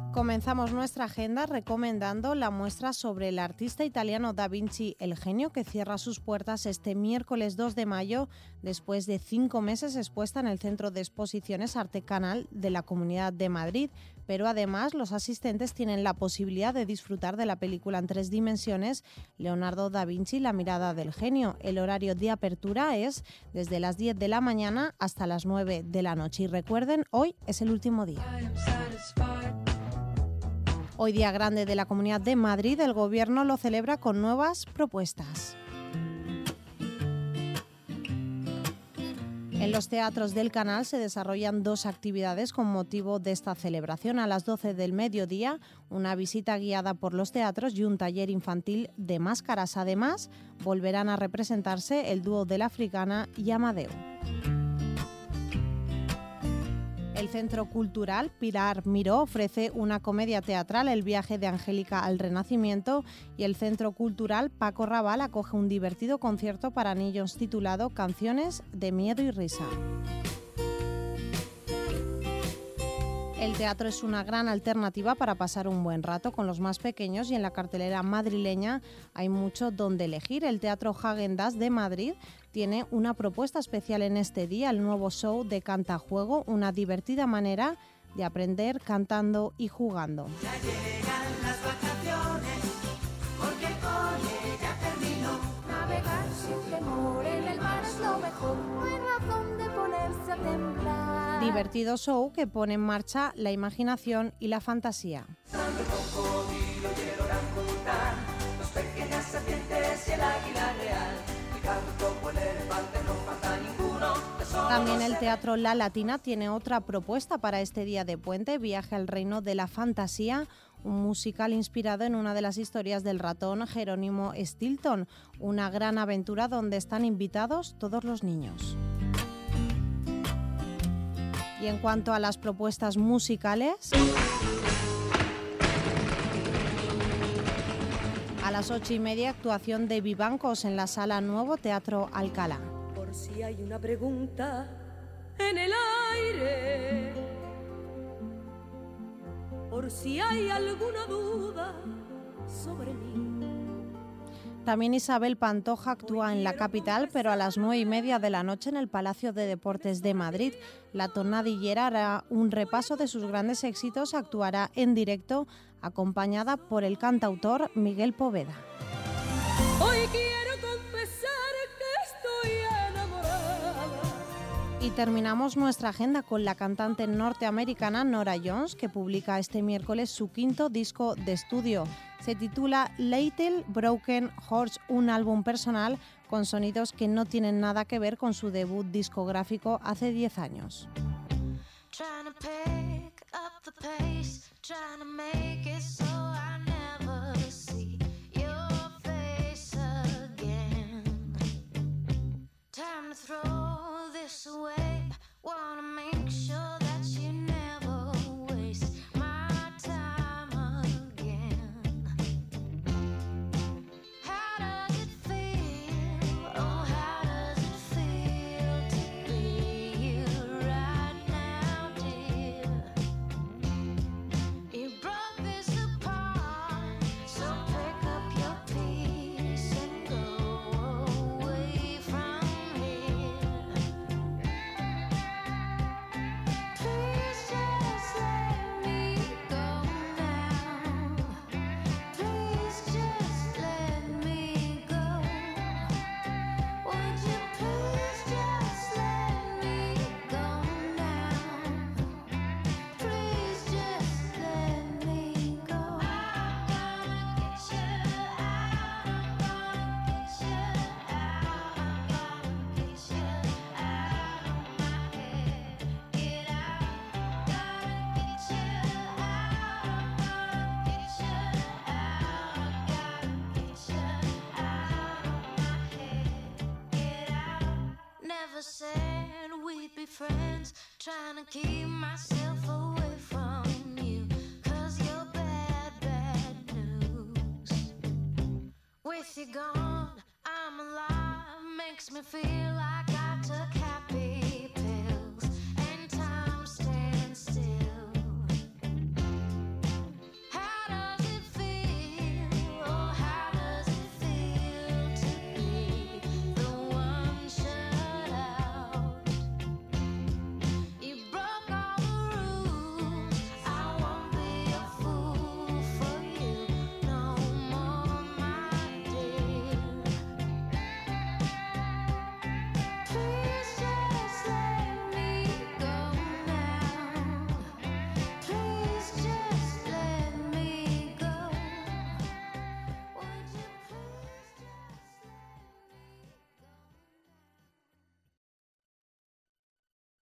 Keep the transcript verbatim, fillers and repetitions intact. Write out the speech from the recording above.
Comenzamos nuestra agenda recomendando la muestra sobre el artista italiano Da Vinci el Genio, que cierra sus puertas este miércoles dos de mayo, después de cinco meses expuesta en el Centro de Exposiciones Arte Canal de la Comunidad de Madrid. Pero además los asistentes tienen la posibilidad de disfrutar de la película en tres dimensiones Leonardo da Vinci, La mirada del genio. El horario de apertura es desde las diez de la mañana hasta las nueve de la noche. Y recuerden, hoy es el último día. Hoy, día grande de la Comunidad de Madrid, el Gobierno lo celebra con nuevas propuestas. En los teatros del Canal se desarrollan dos actividades con motivo de esta celebración. A las doce del mediodía, una visita guiada por los teatros y un taller infantil de máscaras. Además, volverán a representarse el dúo de la Africana y Amadeo. El Centro Cultural Pilar Miró ofrece una comedia teatral, El viaje de Angélica al Renacimiento, y el Centro Cultural Paco Raval acoge un divertido concierto para niños titulado Canciones de miedo y risa. El teatro es una gran alternativa para pasar un buen rato con los más pequeños y en la cartelera madrileña hay mucho donde elegir. El Teatro Häagen-Dazs de Madrid tiene una propuesta especial en este día, el nuevo show de Cantajuego, una divertida manera de aprender cantando y jugando. Ya llegan las vacaciones, porque el cole ya terminó. Navegar sin temor en el mar es lo mejor, no hay razón de ponerse a temblar. Divertido show que pone en marcha la imaginación y la fantasía. Santo el cocodrilo y el orangután, los pequeñas serpientes y el águila real. El canto, el elefante, no falta ninguno. También el Teatro La Latina tiene otra propuesta para este día de puente, Viaje al reino de la fantasía, un musical inspirado en una de las historias del ratón Jerónimo Stilton, una gran aventura donde están invitados todos los niños. Y en cuanto a las propuestas musicales, a las ocho y media actuación de Vivancos en la Sala Nuevo Teatro Alcalá. Por si hay una pregunta en el aire, por si hay alguna duda sobre mí. También Isabel Pantoja actúa en la capital, pero a las nueve y media de la noche en el Palacio de Deportes de Madrid. La tonadillera hará un repaso de sus grandes éxitos, actuará en directo acompañada por el cantautor Miguel Poveda. Hoy quiero confesar que estoy enamorada. Y terminamos nuestra agenda con la cantante norteamericana Norah Jones, que publica este miércoles su quinto disco de estudio. Se titula Little Broken Horse, un álbum personal con sonidos que no tienen nada que ver con su debut discográfico hace diez años. friends, trying to keep myself away from you, 'cause you're bad, bad news. With you gone, I'm alive, makes me feel like